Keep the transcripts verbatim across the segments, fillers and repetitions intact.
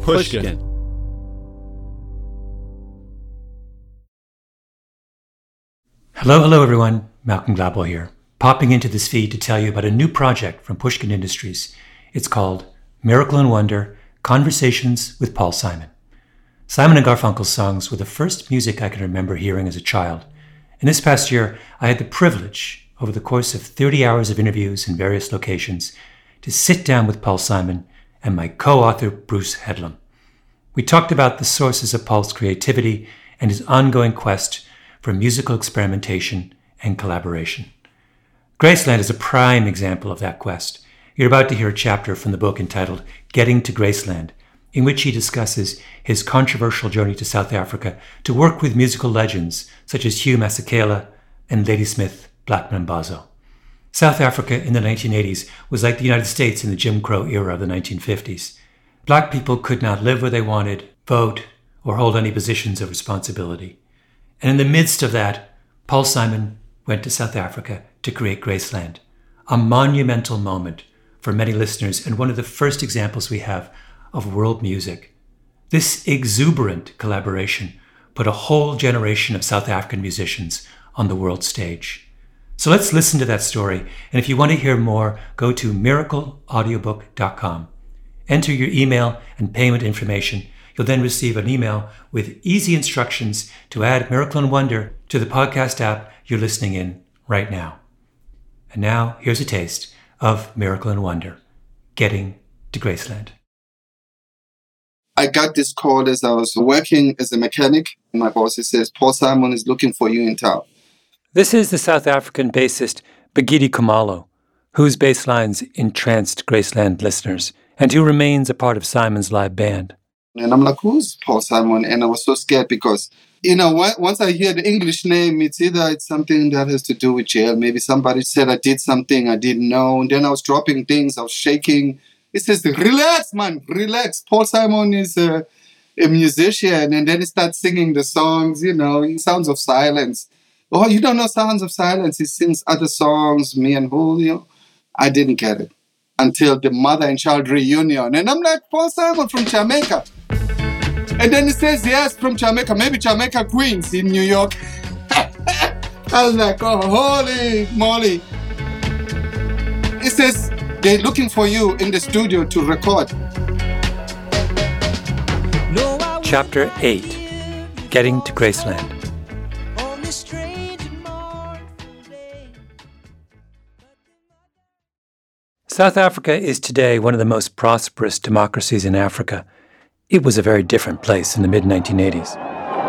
Pushkin. Hello, hello everyone. Malcolm Gladwell here, popping into this feed to tell you about a new project from Pushkin Industries. It's called Miracle and Wonder, Conversations with Paul Simon. Simon and Garfunkel's songs were the first music I can remember hearing as a child. And this past year, I had the privilege, over the course of thirty hours of interviews in various locations, to sit down with Paul Simon and my co-author, Bruce Headlam. We talked about the sources of Paul's creativity and his ongoing quest for musical experimentation and collaboration. Graceland is a prime example of that quest. You're about to hear a chapter from the book entitled Getting to Graceland, in which he discusses his controversial journey to South Africa to work with musical legends such as Hugh Masekela and Ladysmith Blackman Mbazo. South Africa in the nineteen eighties was like the United States in the Jim Crow era of the nineteen fifties. Black people could not live where they wanted, vote, or hold any positions of responsibility. And in the midst of that, Paul Simon went to South Africa to create Graceland, a monumental moment for many listeners and one of the first examples we have of world music. This exuberant collaboration put a whole generation of South African musicians on the world stage. So let's listen to that story, and if you want to hear more, go to miracle audiobook dot com. Enter your email and payment information. You'll then receive an email with easy instructions to add Miracle and Wonder to the podcast app you're listening in right now. And now, here's a taste of Miracle and Wonder, Getting to Graceland. I got this call as I was working as a mechanic. My boss says, Paul Simon is looking for you in town. This is the South African bassist Bhekidi Khumalo, whose bass lines entranced Graceland listeners, and who remains a part of Simon's live band. And I'm like, who's Paul Simon? And I was so scared because, you know, once I hear the English name, it's either it's something that has to do with jail. Maybe somebody said I did something I didn't know. And then I was dropping things. I was shaking. It says, relax, man, relax. Paul Simon is a, a musician. And then he starts singing the songs, you know, Sounds of Silence. Oh, you don't know Sounds of Silence? He sings other songs, me and Julio. I didn't get it until the mother and child reunion. And I'm like, Paul Simon from Jamaica. And then he says, yes, from Jamaica, maybe Jamaica Queens in New York. I was like, oh, holy moly. He says, they're looking for you in the studio to record. Chapter eight, Getting to Graceland. South Africa is today one of the most prosperous democracies in Africa. It was a very different place in the mid nineteen eighties.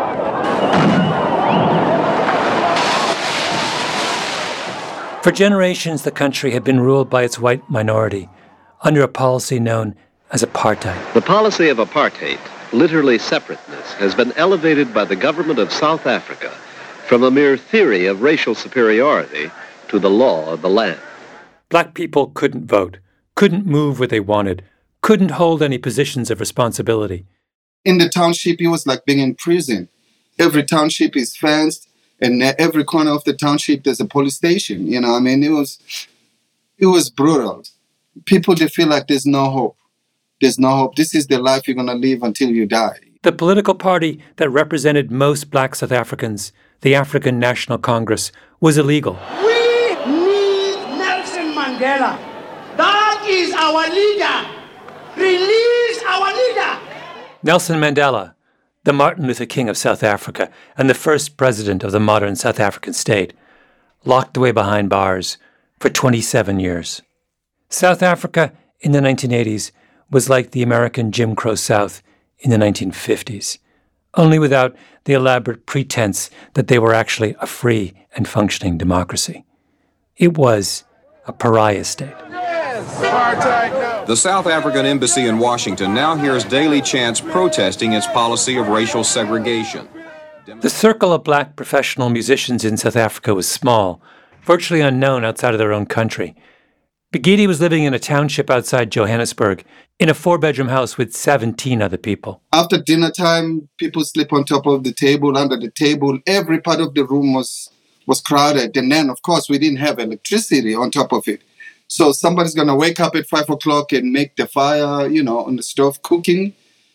For generations, the country had been ruled by its white minority under a policy known as apartheid. The policy of apartheid, literally separateness, has been elevated by the government of South Africa from a mere theory of racial superiority to the law of the land. Black people couldn't vote, couldn't move where they wanted, couldn't hold any positions of responsibility. In the township, it was like being in prison. Every township is fenced, and every corner of the township, there's a police station. You know, I mean, it was it was brutal. People, they feel like there's no hope. There's no hope. This is the life you're going to live until you die. The political party that represented most black South Africans, the African National Congress, was illegal. We need Nelson Mandela. That is our leader. Release our leader! Nelson Mandela, the Martin Luther King of South Africa and the first president of the modern South African state, locked away behind bars for twenty-seven years. South Africa in the nineteen eighties was like the American Jim Crow South in the nineteen fifties, only without the elaborate pretense that they were actually a free and functioning democracy. It was a pariah state. The South African embassy in Washington now hears daily chants protesting its policy of racial segregation. The circle of black professional musicians in South Africa was small, virtually unknown outside of their own country. Bhekidi was living in a township outside Johannesburg, in a four-bedroom house with seventeen other people. After dinner time, people sleep on top of the table, under the table. Every part of the room was, was crowded. And then, of course, we didn't have electricity on top of it. So somebody's going to wake up at five o'clock and make the fire, you know, on the stove cooking.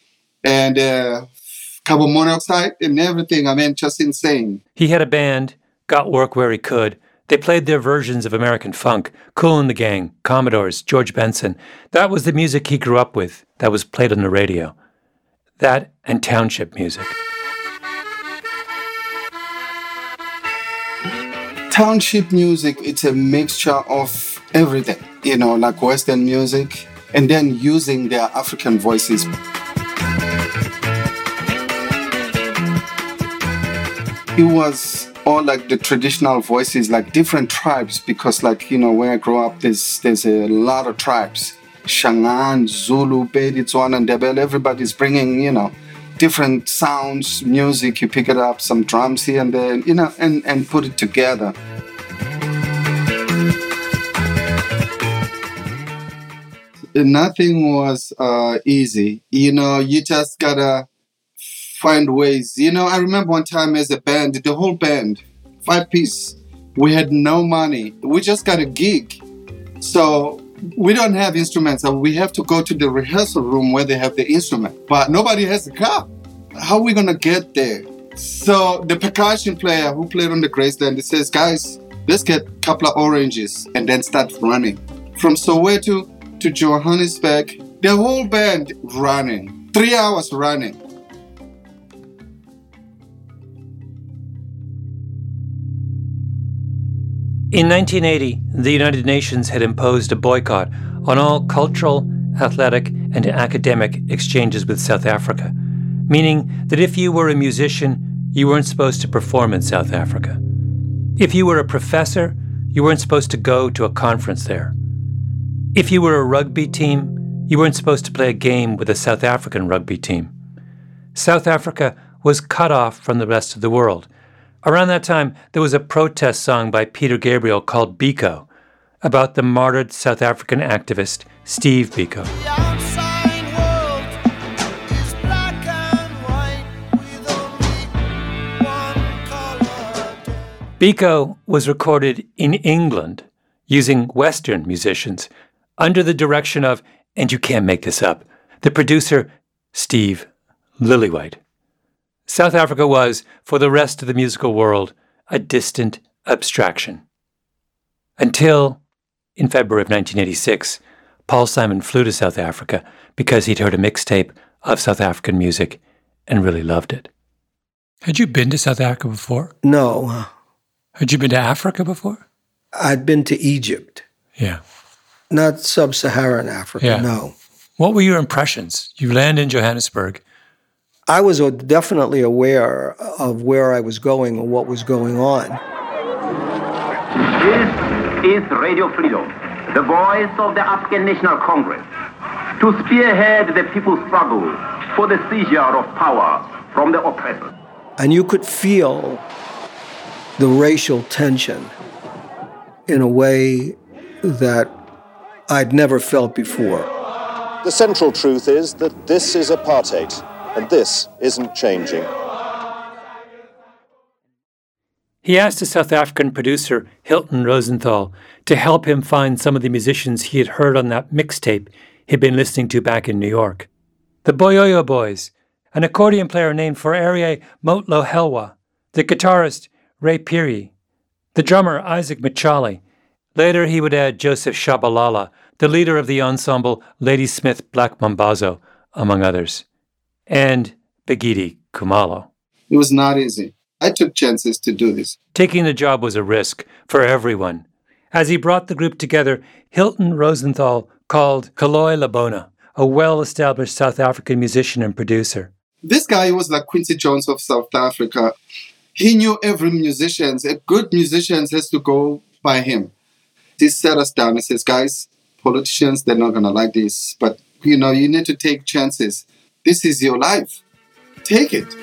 and uh, carbon monoxide and everything. I mean, just insane. He had a band, got work where he could. They played their versions of American funk, Kool and the Gang, Commodores, George Benson. That was the music he grew up with, that was played on the radio. That and township music. Township music, it's a mixture of everything, you know, like Western music, and then using their African voices. It was all like the traditional voices, like different tribes, because like, you know, where I grew up, there's there's a lot of tribes. Shangaan, Zulu, Bedi, Tswana, and Ndebele, everybody's bringing, you know, different sounds, music, you pick it up, some drums here and there, you know, and, and put it together. Nothing was uh, easy. You know, you just gotta find ways. You know, I remember one time as a band, the whole band, five piece, we had no money. We just got a gig. So we don't have instruments. So we have to go to the rehearsal room where they have the instrument. But nobody has a car. How are we going to get there? So the percussion player who played on the Graceland, he says, guys, let's get a couple of oranges and then start running. From Soweto to Johannesburg, the whole band running. Three hours running. In nineteen eighty, the United Nations had imposed a boycott on all cultural, athletic, and academic exchanges with South Africa, meaning that if you were a musician, you weren't supposed to perform in South Africa. If you were a professor, you weren't supposed to go to a conference there. If you were a rugby team, you weren't supposed to play a game with a South African rugby team. South Africa was cut off from the rest of the world. Around that time, there was a protest song by Peter Gabriel called Biko about the martyred South African activist Steve Biko. Biko was recorded in England using Western musicians under the direction of, and you can't make this up, the producer Steve Lillywhite. South Africa was, for the rest of the musical world, a distant abstraction. Until, in February of nineteen eighty-six, Paul Simon flew to South Africa because he'd heard a mixtape of South African music and really loved it. Had you been to South Africa before? No. Had you been to Africa before? I'd been to Egypt. Yeah. Not sub-Saharan Africa, yeah. No. What were your impressions? You land in Johannesburg. I was definitely aware of where I was going and what was going on. This is Radio Freedom, the voice of the African National Congress, to spearhead the people's struggle for the seizure of power from the oppressors. And you could feel the racial tension in a way that I'd never felt before. The central truth is that this is apartheid. And this isn't changing. He asked a South African producer, Hilton Rosenthal, to help him find some of the musicians he had heard on that mixtape he'd been listening to back in New York. The Boyoyo Boys, an accordion player named Forerie Motlo Helwa, the guitarist Ray Phiri, the drummer Isaac Machali. Later he would add Joseph Shabalala, the leader of the ensemble Ladysmith Black Mambazo, among others. And Begidi Khumalo. It was not easy. I took chances to do this. Taking the job was a risk for everyone. As he brought the group together, Hilton Rosenthal called Kaloy Labona, a well-established South African musician and producer. This guy was like Quincy Jones of South Africa. He knew every musician. A good musician has to go by him. He sat us down and says, guys, politicians, they're not going to like this, but, you know, you need to take chances. This is your life. Take it.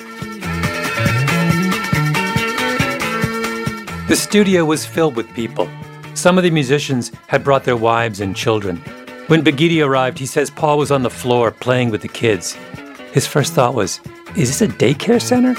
The studio was filled with people. Some of the musicians had brought their wives and children. When Begidi arrived, he says Paul was on the floor playing with the kids. His first thought was, is this a daycare center?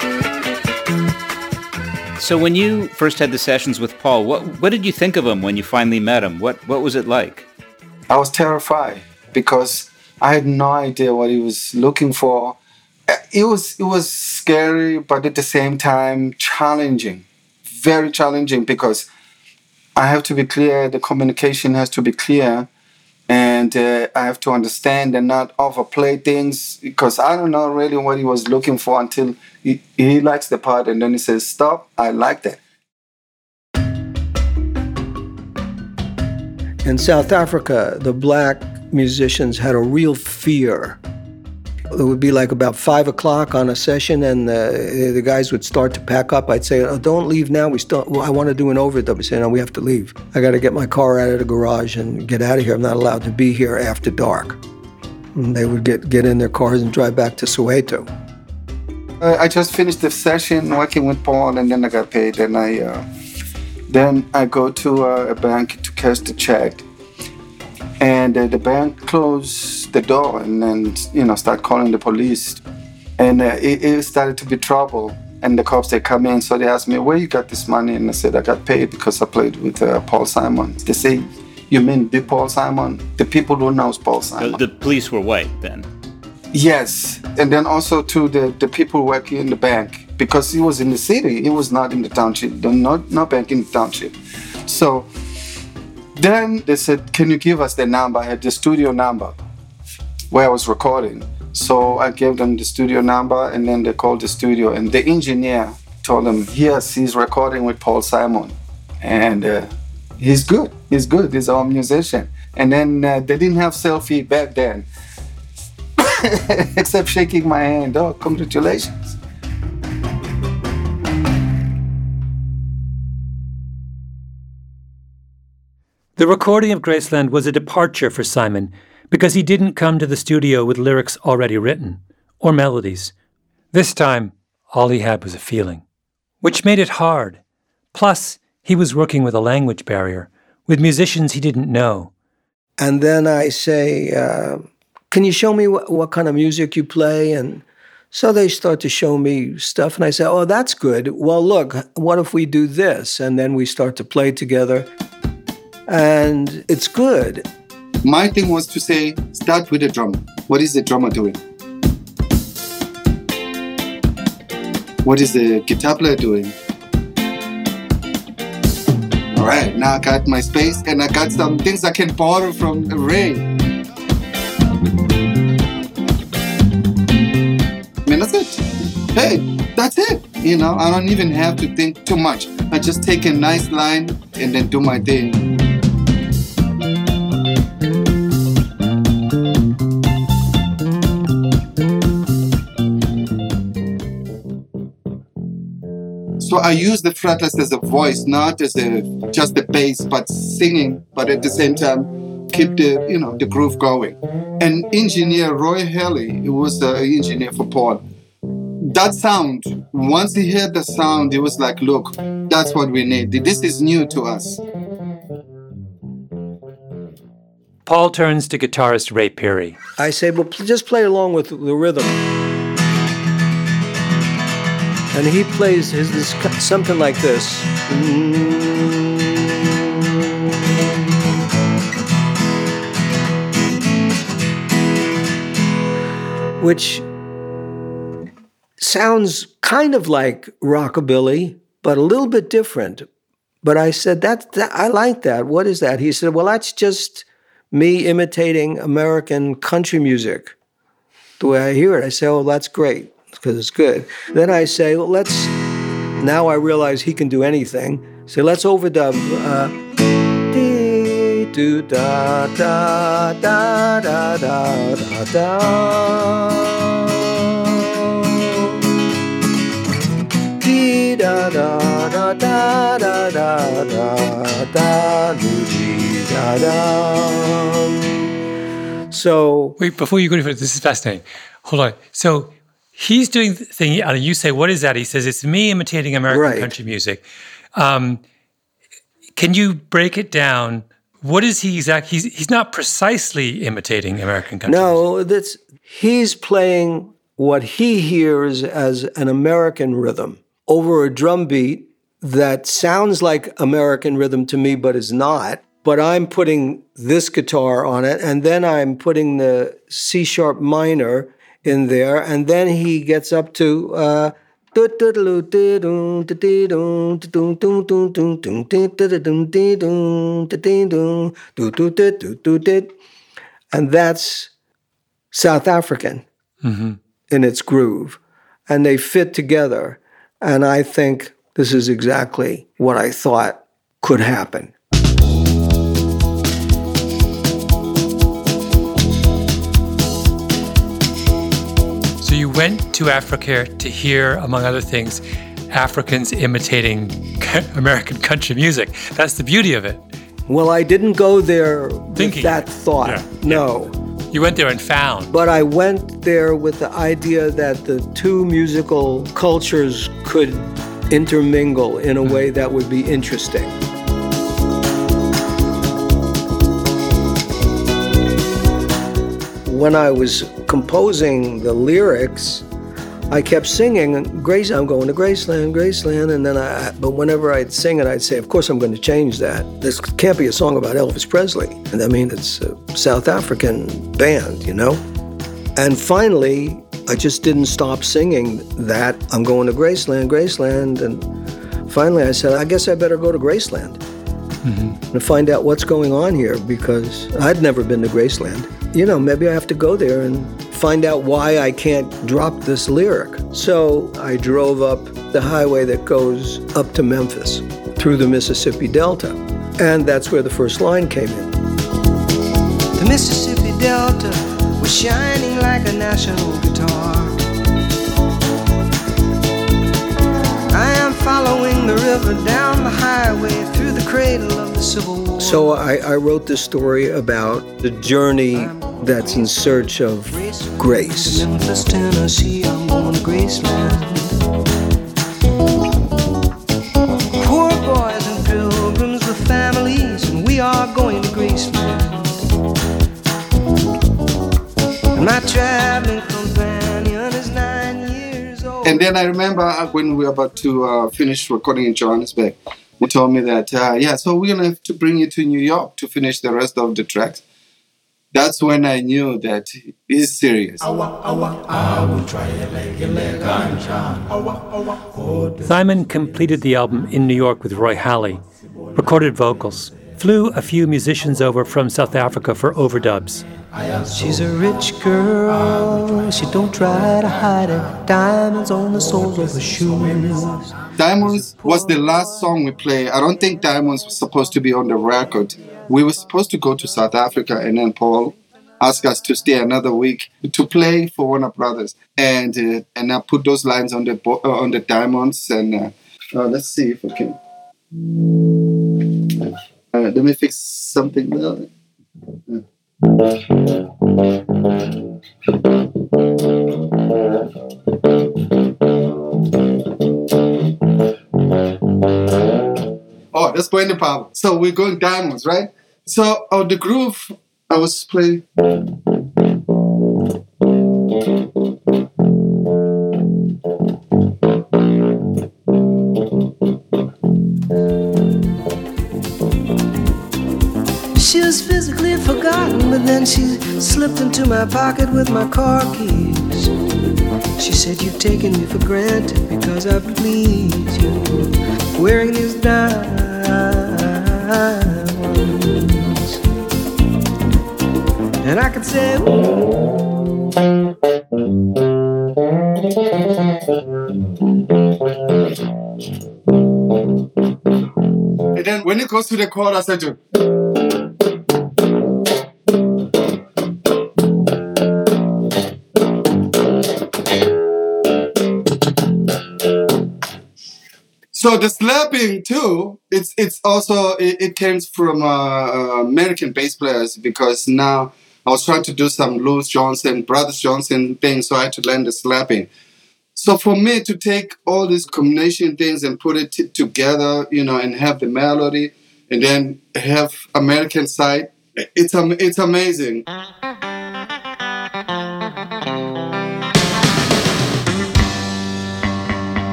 So when you first had the sessions with Paul, what what did you think of him when you finally met him? What what was it like? I was terrified because I had no idea what he was looking for. It was it was scary, but at the same time challenging, very challenging, because I have to be clear. The communication has to be clear, and uh, I have to understand and not overplay things, because I don't know really what he was looking for until he, he likes the part, and then he says, "Stop! I like that." In South Africa, the black musicians had a real fear. It would be like about five o'clock on a session, and the, the guys would start to pack up. I'd say, oh, don't leave now. We still, well, I want to do an overdub. I'd say, no, we have to leave. I got to get my car out of the garage and get out of here. I'm not allowed to be here after dark. And they would get, get in their cars and drive back to Soweto. I just finished the session working with Paul, and then I got paid. And I, uh, then I go to uh, a bank to cash the check. And uh, the bank closed the door and then, you know, start calling the police. And uh, it, it started to be trouble. And the cops, they come in, so they asked me, where you got this money? And I said, I got paid because I played with uh, Paul Simon. They say, you mean the Paul Simon? The people who knows Paul Simon. The, the police were white then? Yes. And then also to the, the people working in the bank, because he was in the city. He was not in the township. No, no bank in the township. So then they said, can you give us the number? I had the studio number where I was recording. So I gave them the studio number, and then they called the studio. And the engineer told them, yes, he's recording with Paul Simon. And uh, he's good. He's good. He's our musician. And then uh, they didn't have selfie back then, except shaking my hand. Oh, congratulations. The recording of Graceland was a departure for Simon because he didn't come to the studio with lyrics already written, or melodies. This time, all he had was a feeling, which made it hard. Plus, he was working with a language barrier, with musicians he didn't know. And then I say, uh, can you show me what, what kind of music you play? And so they start to show me stuff, and I say, oh, that's good. Well, look, what if we do this? And then we start to play together. And it's good. My thing was to say, start with the drummer. What is the drummer doing? What is the guitar player doing? All right, now I got my space, and I got some things I can borrow from Ray. I mean, that's it. Hey, that's it. You know, I don't even have to think too much. I just take a nice line and then do my thing. So I use the fretless as a voice, not as a just a bass, but singing, but at the same time keep the you know the groove going. And engineer Roy Haley, who was the engineer for Paul, that sound, once he heard the sound, he was like, look, that's what we need. This is new to us. Paul turns to guitarist Ray Peary. I say, well, just play along with the rhythm. And he plays his, this, something like this. Which sounds kind of like rockabilly, but a little bit different. But I said, that, that I like that. What is that? He said, well, that's just me imitating American country music. The way I hear it, I say, oh, that's great, because it's good. Then I say, well, let's, now I realize he can do anything. So let's overdub. Uh, dee, do, da, da, da, da, da, da, da. Dee, da, da, da, da, da, da, da, da, dee, da, da. So wait, before you go any further, this is fascinating. Hold on. So he's doing the thing, and you say, what is that? He says, it's me imitating American right. country music. Um, can you break it down? What is he exactly? He's, he's not precisely imitating American country no, music. No, that's, he's playing what he hears as an American rhythm over a drum beat that sounds like American rhythm to me, but is not. but I'm putting this guitar on it, and then I'm putting the C sharp minor in there, and then he gets up to uh, and that's South African mm-hmm. in its groove, and they fit together. And I think this is exactly what I thought could happen. So you went to Africa to hear, among other things, Africans imitating American country music. That's the beauty of it. Well, I didn't go there Thinking. with that thought. Yeah. No. You went there and found. But I went there with the idea that the two musical cultures could intermingle in a way that would be interesting. When I was composing the lyrics, I kept singing, Grace, I'm going to Graceland, Graceland, and then I, but whenever I'd sing it, I'd say, of course I'm going to change that. This can't be a song about Elvis Presley. And I mean, it's a South African band, you know? And finally, I just didn't stop singing that, I'm going to Graceland, Graceland, and finally I said, I guess I better go to Graceland mm-hmm. and find out what's going on here, because I'd never been to Graceland. You know, maybe I have to go there and find out why I can't drop this lyric. So I drove up the highway that goes up to Memphis through the Mississippi Delta. And that's where the first line came in. The Mississippi Delta was shining like a national guitar. I am following the river down the highway through the cradle of the Civil War. So I, I wrote this story about the journey that's in search of grace. Memphis, Tennessee, I'm going to Graceland. Poor boys and pilgrims with families, and we are going to Graceland. And my traveling companion is nine years old. And then I remember when we were about to uh, finish recording in Johannesburg, he told me that, uh, yeah, so we're going to have to bring you to New York to finish the rest of the tracks. That's when I knew that he's serious. Simon completed the album in New York with Roy Halley, recorded vocals, flew a few musicians over from South Africa for overdubs. She's a rich girl, she don't try to hide it. Diamonds on the soles of her shoes. Diamonds was the last song we played. I don't think Diamonds was supposed to be on the record. We were supposed to go to South Africa, and then Paul asked us to stay another week to play for Warner Brothers. And uh, and I put those lines on the bo- uh, on the Diamonds. And uh, uh, let's see if I can. Uh, let me fix something there. Uh. Oh, that's going to power. So we're going Diamonds, right? So on the groove, I was playing. She was physically forgotten, but then she slipped into my pocket with my car keys. She said, you've taken me for granted because I please you, wearing these diamonds. And I could say, ooh. And then when it goes to the chorus, I do. So the slapping too, it's it's also it, it came from uh, American bass players, because now I was trying to do some Louis Johnson, Brothers Johnson things, so I had to learn the slapping. So for me to take all these combination things and put it t- together, you know, and have the melody, and then have American side, it's um, it's amazing.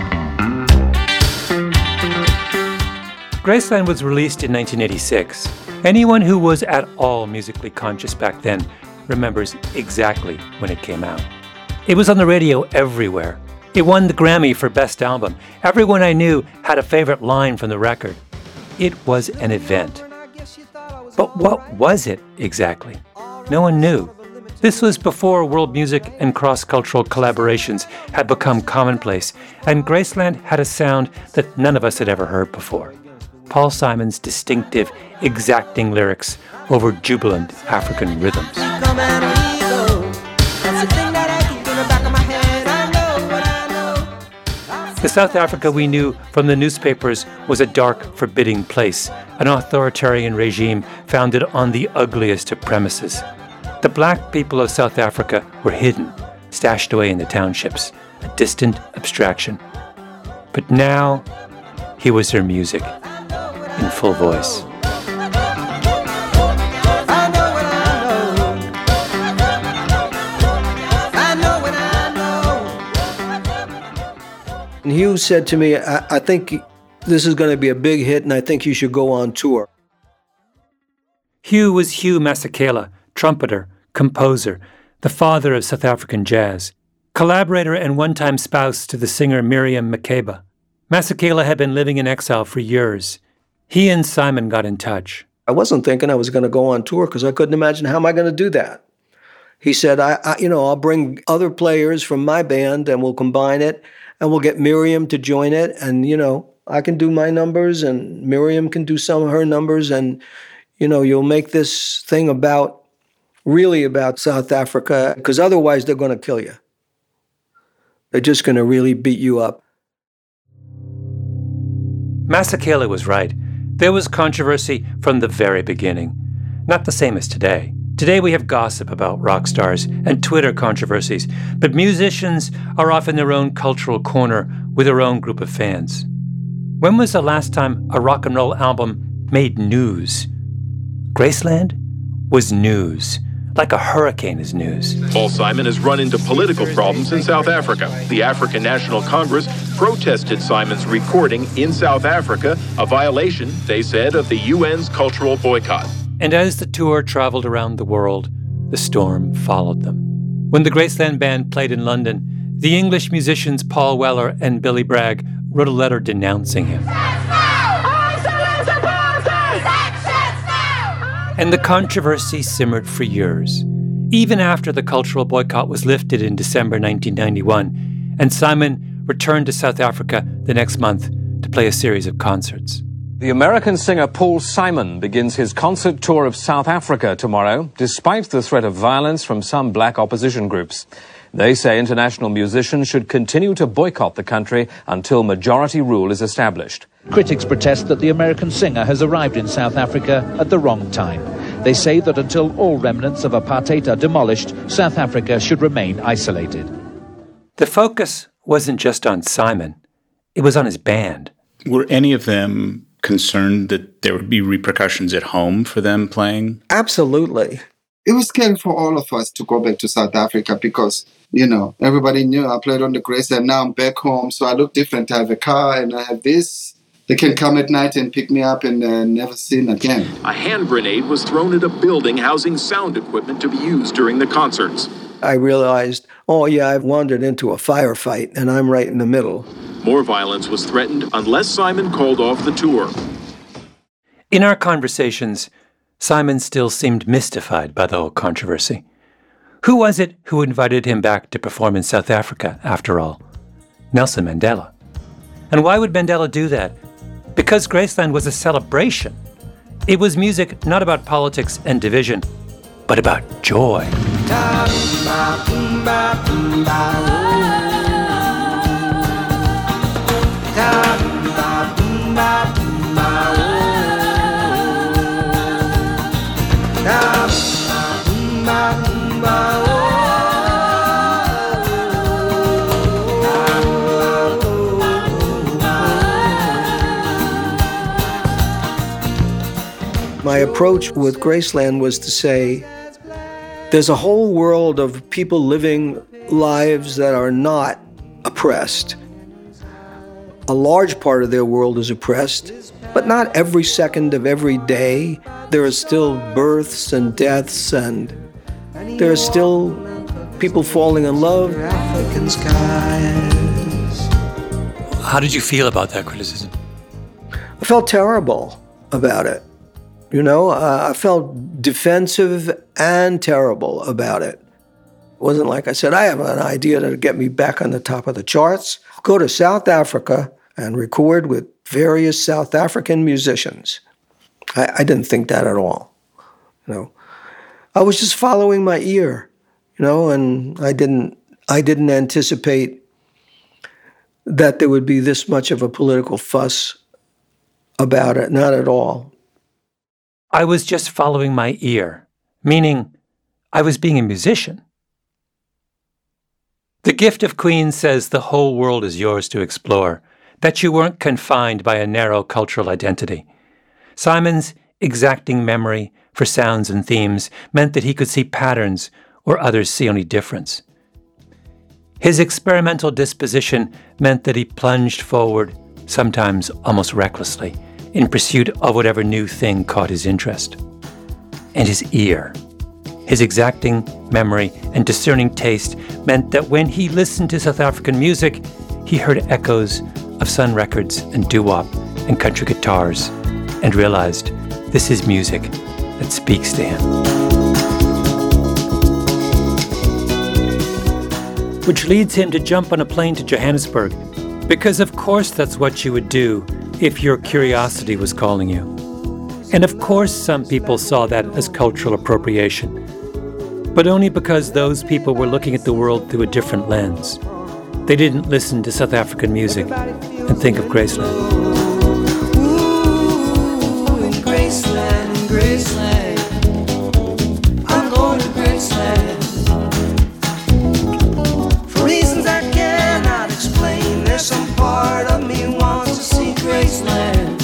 Graceland was released in nineteen eighty-six. Anyone who was at all musically conscious back then remembers exactly when it came out. It was on the radio everywhere. It won the Grammy for Best Album. Everyone I knew had a favorite line from the record. It was an event. But what was it exactly? No one knew. This was before world music and cross-cultural collaborations had become commonplace, and Graceland had a sound that none of us had ever heard before. Paul Simon's distinctive, exacting lyrics over jubilant African rhythms. The South Africa we knew from the newspapers was a dark, forbidding place, an authoritarian regime founded on the ugliest of premises. The black people of South Africa were hidden, stashed away in the townships, a distant abstraction. But now, he was their music, in full voice. And Hugh said to me, I, I think this is going to be a big hit, and I think you should go on tour. Hugh was Hugh Masekela, trumpeter, composer, the father of South African jazz, collaborator and one-time spouse to the singer Miriam Makeba. Masekela had been living in exile for years. He and Simon got in touch. I wasn't thinking I was going to go on tour because I couldn't imagine how am I going to do that. He said, I, I, you know, I'll bring other players from my band and we'll combine it and we'll get Miriam to join it. And, you know, I can do my numbers and Miriam can do some of her numbers. And, you know, you'll make this thing about, really about South Africa, because otherwise they're going to kill you. They're just going to really beat you up. Masekela was right. There was controversy from the very beginning. Not the same as today. Today we have gossip about rock stars and Twitter controversies, but musicians are off in their own cultural corner with their own group of fans. When was the last time a rock and roll album made news? Graceland was news, like a hurricane is news. Paul Simon has run into political problems in South Africa. The African National Congress protested Simon's recording in South Africa, a violation, they said, of the U N's cultural boycott. And as the tour traveled around the world, the storm followed them. When the Graceland Band played in London, the English musicians Paul Weller and Billy Bragg wrote a letter denouncing him. And the controversy simmered for years, even after the cultural boycott was lifted in December nineteen ninety-one, and Simon returned to South Africa the next month to play a series of concerts. The American singer Paul Simon begins his concert tour of South Africa tomorrow, despite the threat of violence from some black opposition groups. They say international musicians should continue to boycott the country until majority rule is established. Critics protest that the American singer has arrived in South Africa at the wrong time. They say that until all remnants of apartheid are demolished, South Africa should remain isolated. The focus wasn't just on Simon, it was on his band. Were any of them concerned that there would be repercussions at home for them playing? Absolutely. It was scary for all of us to go back to South Africa because, you know, everybody knew I played on the Grace and now I'm back home. So I look different. I have a car and I have this. They can come at night and pick me up and uh, never seen again. A hand grenade was thrown at a building housing sound equipment to be used during the concerts. I realized, oh yeah, I've wandered into a firefight and I'm right in the middle. More violence was threatened unless Simon called off the tour. In our conversations, Simon still seemed mystified by the whole controversy. Who was it who invited him back to perform in South Africa, after all? Nelson Mandela. And why would Mandela do that? Because Graceland was a celebration. It was music not about politics and division, but about joy. My approach with Graceland was to say, there's a whole world of people living lives that are not oppressed. A large part of their world is oppressed, but not every second of every day. there are still births and deaths, and there are still people falling in love. How did you feel about that criticism? I felt terrible about it. You know, uh, I felt defensive and terrible about it. It wasn't like I said, I have an idea to get me back on the top of the charts. Go to South Africa and record with various South African musicians. I, I didn't think that at all. You know, I was just following my ear, you know, and I didn't, I didn't anticipate that there would be this much of a political fuss about it. Not at all. I was just following my ear, meaning I was being a musician. The Gift of Queen says the whole world is yours to explore, that you weren't confined by a narrow cultural identity. Simon's exacting memory for sounds and themes meant that he could see patterns where others see only difference. His experimental disposition meant that he plunged forward, sometimes almost recklessly, in pursuit of whatever new thing caught his interest. And his ear, his exacting memory and discerning taste meant that when he listened to South African music, he heard echoes of Sun Records and doo-wop and country guitars and realized this is music that speaks to him. Which leads him to jump on a plane to Johannesburg, because of course that's what you would do if your curiosity was calling you. And of course some people saw that as cultural appropriation, but only because those people were looking at the world through a different lens. They didn't listen to South African music and think of Graceland. Ooh, in Graceland, in Graceland, I'm going to Graceland. For reasons I cannot explain, there's some part of me wants to see Graceland.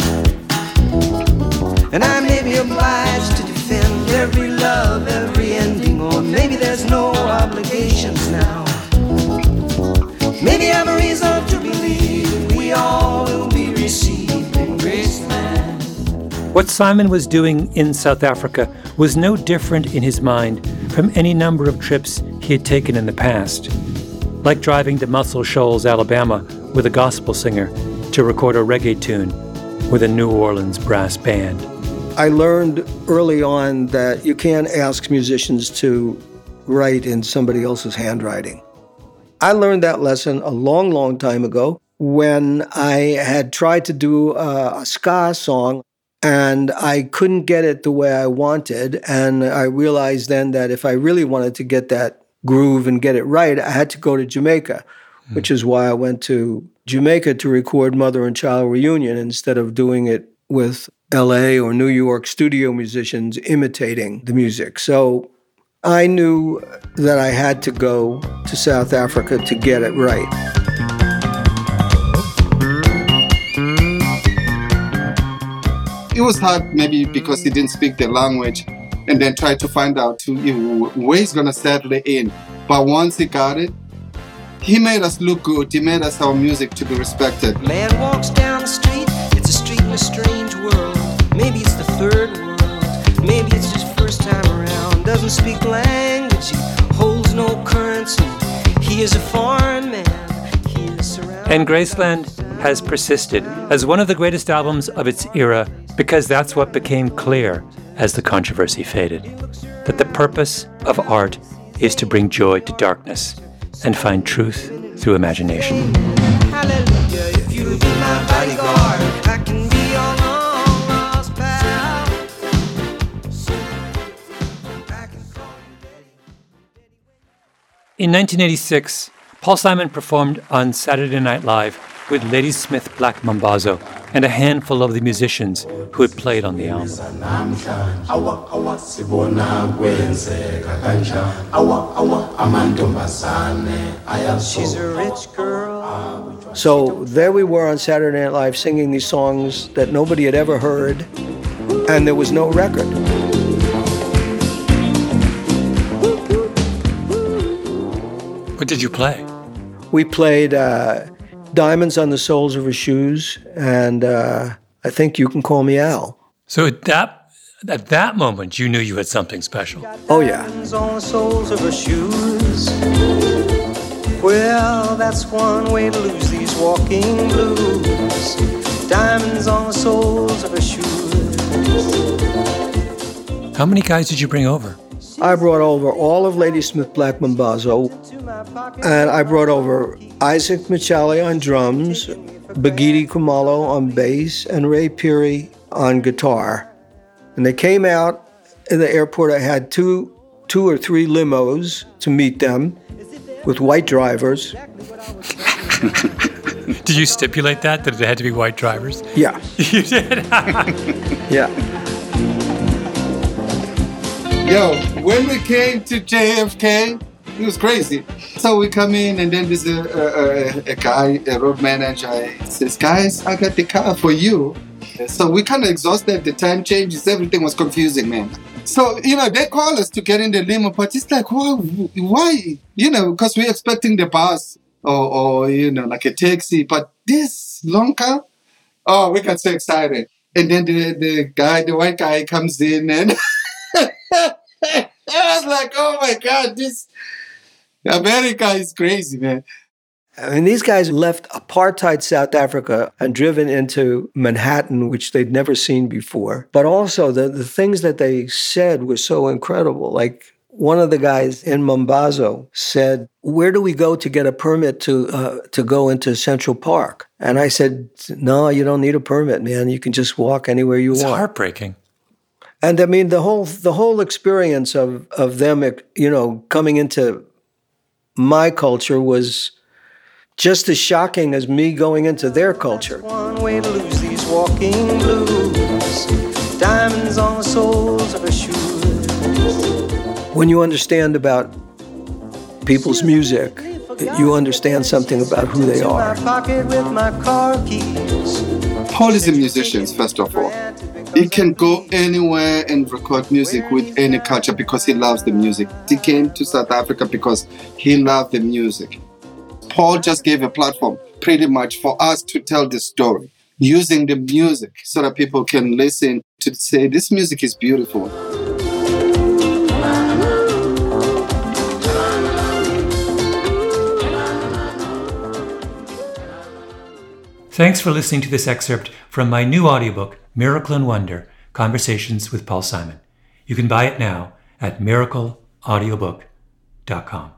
And I may be obliged to defend every love, every ending, or maybe there's no obligations now. Maybe I have a reason to believe we all will be received in Graceland. What Simon was doing in South Africa was no different in his mind from any number of trips he had taken in the past, like driving to Muscle Shoals, Alabama, with a gospel singer to record a reggae tune with a New Orleans brass band. I learned early on that you can't ask musicians to write in somebody else's handwriting. I learned that lesson a long, long time ago when I had tried to do a, a ska song and I couldn't get it the way I wanted. And I realized then that if I really wanted to get that groove and get it right, I had to go to Jamaica, mm. which is why I went to Jamaica to record Mother and Child Reunion instead of doing it with L A or New York studio musicians imitating the music. So I knew that I had to go to South Africa to get it right. It was hard maybe because he didn't speak the language and then try to find out to, you know, where he's going to settle it in. But once he got it, he made us look good. He made us our music to be respected. Man walks down the street, it's a street in a strange world. Maybe it's the third world, maybe it's just first time around. Doesn't speak language, he holds no currency. He is a foreign man, he is surrounded. And Graceland has persisted as one of the greatest albums of its era because that's what became clear as the controversy faded, that the purpose of art is to bring joy to darkness and find truth through imagination. Hallelujah, if you'll be my bodyguard, I can be your long lost pal. In nineteen eighty-six, Paul Simon performed on Saturday Night Live with Ladysmith Black Mambazo and a handful of the musicians who had played on the album. She's a rich girl. So there we were on Saturday Night Live singing these songs that nobody had ever heard, and there was no record. What did you play? We played uh, Diamonds on the Soles of Her Shoes, and uh, I think You Can Call Me Al. So that At that moment, you knew you had something special. Oh, yeah. On the soles of her shoes. Well, that's one way to lose these walking blues. Diamonds on the soles of her shoes. How many guys did you bring over? I brought over all of Ladysmith Black Mambazo, and I brought over Isaac Michelli on drums, Bagiti Kumalo on bass, and Ray Peary on guitar. And they came out in the airport. I had two, two or three limos to meet them with white drivers. Did you stipulate that, that it had to be white drivers? Yeah. You did? Yeah. Yo, when we came to J F K, it was crazy. So we come in, and then there's a, a, a guy, a road manager, he says, guys, I got the car for you. So we kind of exhausted, the time changes, everything was confusing, man. So, you know, they call us to get in the limo, but it's like, why? why? You know, because we're expecting the bus or, or, you know, like a taxi. But this long car, oh, we got so excited. And then the, the guy, the white guy comes in, and I was like, oh my God, this America is crazy, man. I mean, these guys left apartheid South Africa and driven into Manhattan, which they'd never seen before. But also, the, the things that they said were so incredible. Like, one of the guys in Mambazo said, where do we go to get a permit to uh, to go into Central Park? And I said, no, you don't need a permit, man. You can just walk anywhere you it's want. It's heartbreaking. And I mean, the whole the whole experience of, of them, you know, coming into my culture was just as shocking as me going into their culture. One way to lose these walking blues. Diamonds on the soles of her shoes. When you understand about people's music, you understand something about who they are. Paul is a musician, first of all. He can go anywhere and record music with any culture because he loves the music. He came to South Africa because he loved the music. Paul just gave a platform pretty much for us to tell the story using the music so that people can listen to say, this music is beautiful. Thanks for listening to this excerpt from my new audiobook, Miracle and Wonder, Conversations with Paul Simon. You can buy it now at miracle audiobook dot com.